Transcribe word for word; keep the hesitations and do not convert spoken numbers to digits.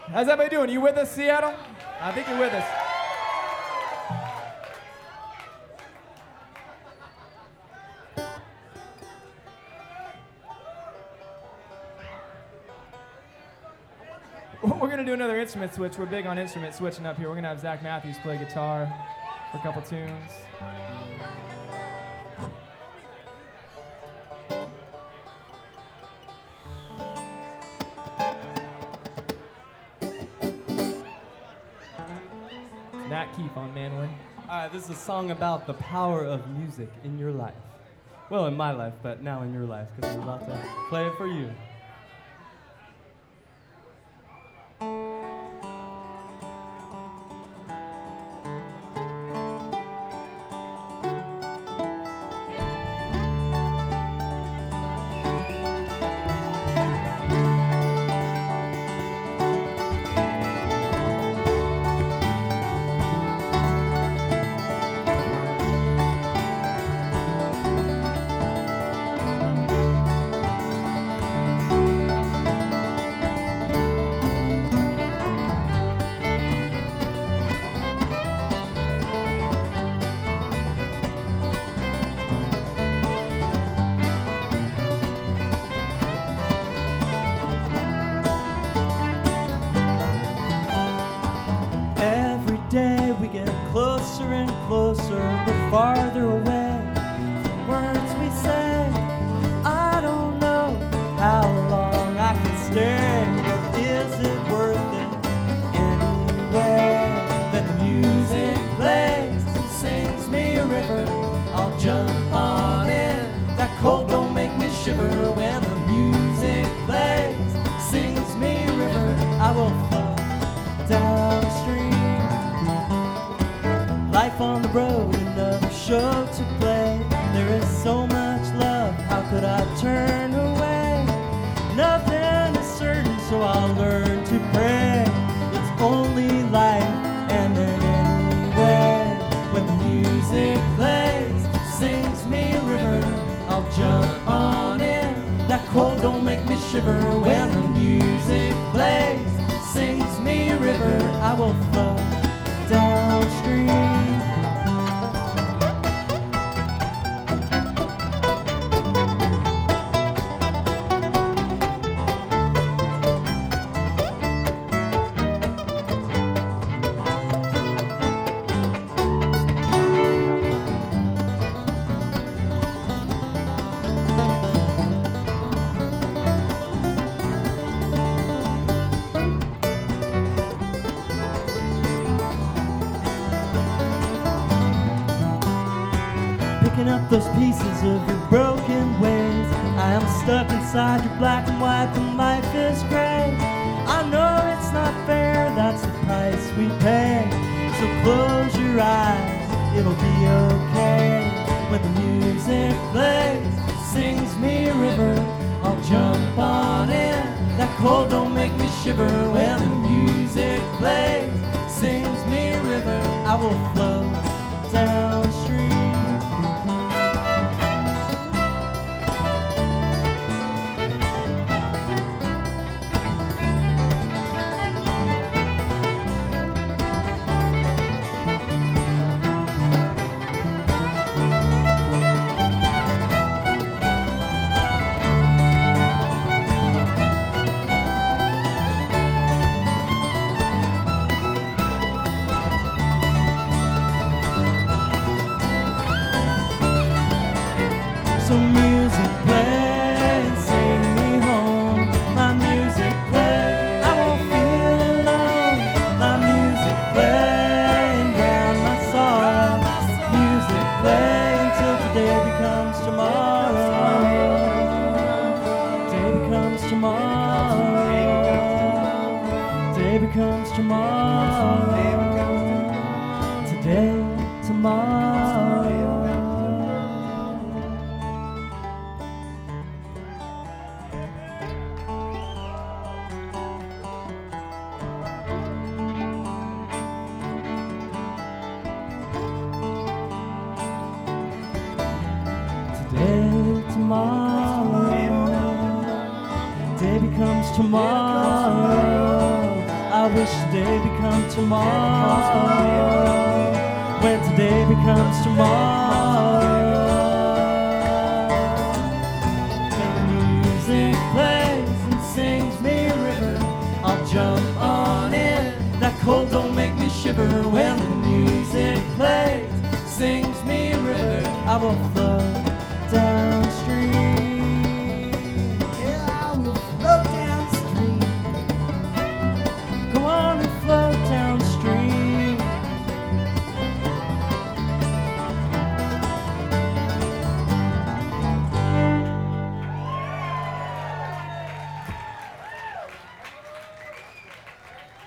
How's everybody doing? You with us, Seattle? I think you're with us. We're going to do another instrument switch. We're big on instrument switching up here. We're going to have Zach Matthews play guitar for a couple tunes. Nat Keefe on mandolin. All right, this is a song about the power of music in your life. Well, in my life, but now in your life, because I'm about to play it for you. Closer and closer, but farther away from words we say. I don't know how long I can stay, but is it worth it anyway? Then the music plays and sings me a river. I'll jump on in. That cold don't make me shiver. When the music plays, sings me a river, I will float downstream. Life on the road, another show to play. There is so much love, how could I turn away? Nothing is certain, so I'll learn to pray. It's only life, and then anyway. When the music plays, sings me a river, I'll jump on in. That cold don't make me shiver. When the music plays, sings me a river, I will float downstream. Picking up those pieces of your broken ways. I am stuck inside your black and white, and life is gray. I know it's not fair, that's the price we pay. So close your eyes, it'll be okay. When the music plays, sings me a river, I'll jump on in. That cold don't make me shiver. When the music plays, sings me a river, I will float downstream. So music play and sing me home. My music play, I won't feel alone. My music play and drown my sorrow. Music play until today becomes tomorrow. Day becomes tomorrow. Day becomes tomorrow. Today, tomorrow. Today, tomorrow, day becomes tomorrow. I wish today become tomorrow. When today becomes tomorrow. When the music plays and sings me a river, I'll jump on it. That cold don't make me shiver. When the music plays, sings me a river, I will float